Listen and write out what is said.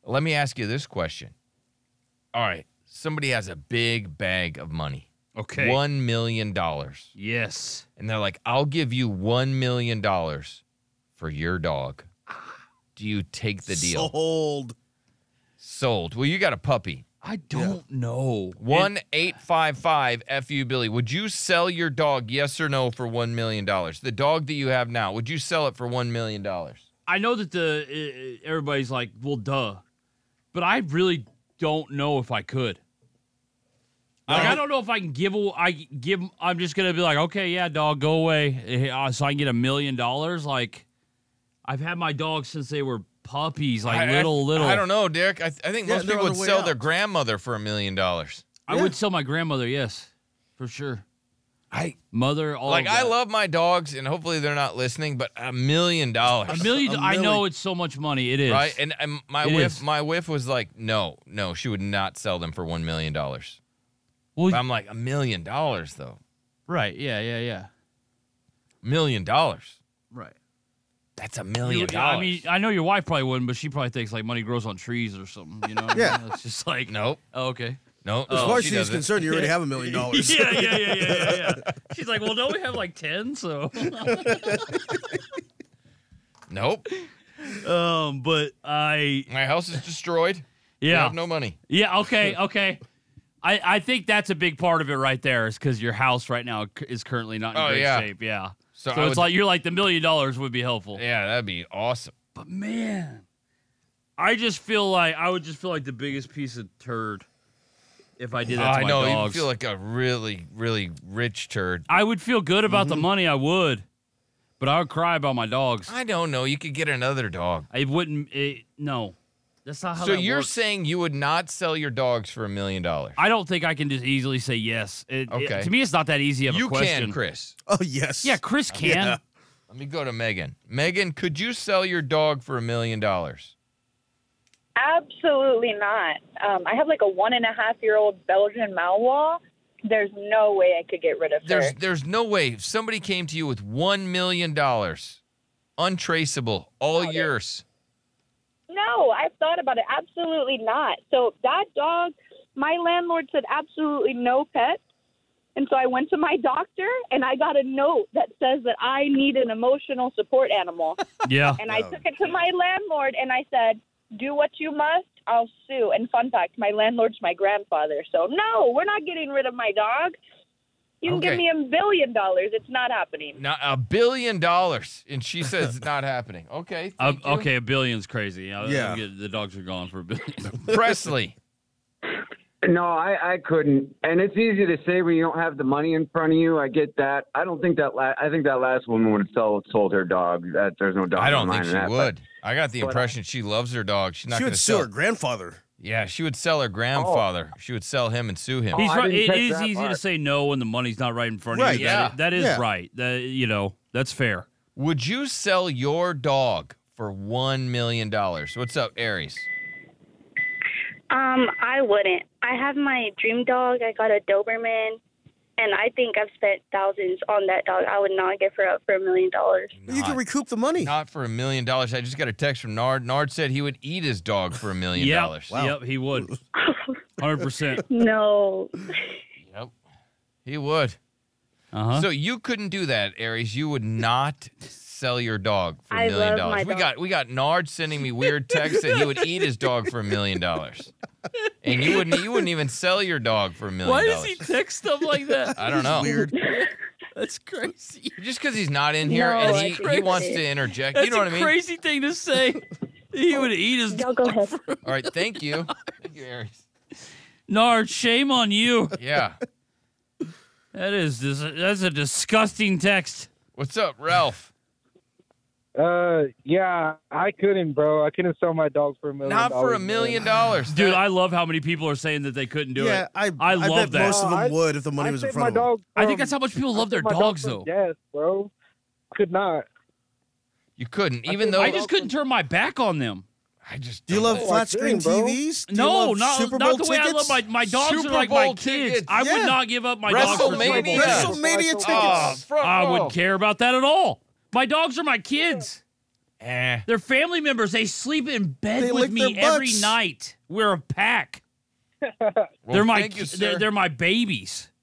Let me ask you this question. All right, somebody has a big bag of money. Okay. $1 million. Yes. And they're like, I'll give you $1 million for your dog. Do you take the deal? Sold. Well, you got a puppy. I don't know. 1-855-FU Billy. Would you sell your dog, yes or no, for $1 million? The dog that you have now, would you sell it for $1 million? I know that everybody's like, well, duh. But I really don't know if I could. Like, I don't know if I can I'm just going to be like, okay, yeah, dog, go away. So I can get $1 million. Like, I've had my dogs since they were puppies, like little. I don't know, Derek. I think most people would sell their grandmother for $1 million. I would sell my grandmother, yes, for sure. Mother, all I love my dogs, and hopefully they're not listening, but $1 million. $1 million. I know it's so much money. It is. Right? And my wife was like, no, she would not sell them for $1 million. Well, I'm like, $1 million, though. Right, yeah. $1 million. Right. That's $1 million. I mean, I know your wife probably wouldn't, but she probably thinks like money grows on trees or something, you know? Yeah. It's just like, nope. Oh, okay. No. As far as she's concerned, you already have $1 million. Yeah. She's like, well, don't we have like 10? So. Nope. But my house is destroyed. Yeah. I have no money. Yeah. Okay. I think that's a big part of it right there, is because your house right now is currently not in great shape. Yeah. So it's like you're like the $1 million would be helpful. Yeah, that'd be awesome. But man, I would just feel like the biggest piece of turd if I did that to my dogs. I know, you feel like a really, really rich turd. I would feel good about the money, I would, but I would cry about my dogs. I don't know. You could get another dog. I wouldn't. No, that's not how. So that you're works. saying you would not sell your dogs for $1 million? I don't think I can just easily say yes. Okay. To me, it's not that easy of a question. You can, Chris. Oh, yes. Yeah, Chris can. Yeah. Let me go to Megan. Megan, could you sell your dog for $1 million? Absolutely not. I have like a 1.5-year-old Belgian Malinois. There's no way I could get rid of her. There's no way. If somebody came to you with $1 million, untraceable, all yours. No, I've thought about it. Absolutely not. So that dog, my landlord said absolutely no pets. And so I went to my doctor, and I got a note that says that I need an emotional support animal. Yeah. And I took it to my landlord, and I said, do what you must, I'll sue. And fun fact, my landlord's my grandfather. So, no, we're not getting rid of my dog. You can give me $1 billion. It's not happening. Not $1 billion. And she says it's not happening. Okay. Okay, $1 billion's crazy. Yeah. The dogs are gone for $1 billion. Presley. No, I couldn't. And it's easy to say when you don't have the money in front of you. I get that. I don't think that I think that last woman would have sold her dog. That there's no dog. I don't think in she that, would. I got the impression she loves her dog. She's not She going would to sue her grandfather. Yeah, she would sell her grandfather. She would sell him and sue him. He's right. It is that easy to part. say no when the money's not right in front of Right, you. yeah. That is Yeah. right. That's fair. Would you sell your dog for $1 million? What's up, Aries? I wouldn't. I have my dream dog. I got a Doberman, and I think I've spent thousands on that dog. I would not give her up for $1 million. You can recoup the money. Not for $1 million. I just got a text from Nard. Nard said he would eat his dog for $1 million. Yep. Wow. Yep, he would. 100%. No. Yep. He would. Uh-huh. So you couldn't do that, Aries. You would not sell your dog for I $1 million. love my dog. We got Nard sending me weird texts that he would eat his dog for $1 million. And you wouldn't even sell your dog for $1 million. Why does he text stuff like that? I don't know. Weird. That's crazy. Just because he's not in here No, and that's he crazy. wants to interject. That's You know what I mean? a crazy thing to say. He would eat his Y'all go ahead. All right, thank you. Thank you, Aries. Nard, shame on you. Yeah. That's a disgusting text. What's up, Ralph? Yeah, I couldn't, bro. I couldn't sell my dogs for $1 million. Not for $1 million. Dude, I love how many people are saying that they couldn't do Yeah, it. I love bet that. most of them would if the money was in front of them. I think that's how much people love their dogs, though. Yes, bro. Could not. You couldn't, even though I just couldn't turn my back on them. I just Do you don't love know. flat screen bro. TVs? Do you No, love Super not Bowl the way I love tickets? my dogs Super are like Bowl my kids. tickets. I would Yeah. not give up my dogs for Super Bowl WrestleMania. tickets. WrestleMania tickets. Oh, front I row. wouldn't care about that at all. My dogs are my kids. They're family members. They sleep in bed They with lick me their every butts. night. We're a pack. Well, they're my thank you, sir. they're my babies.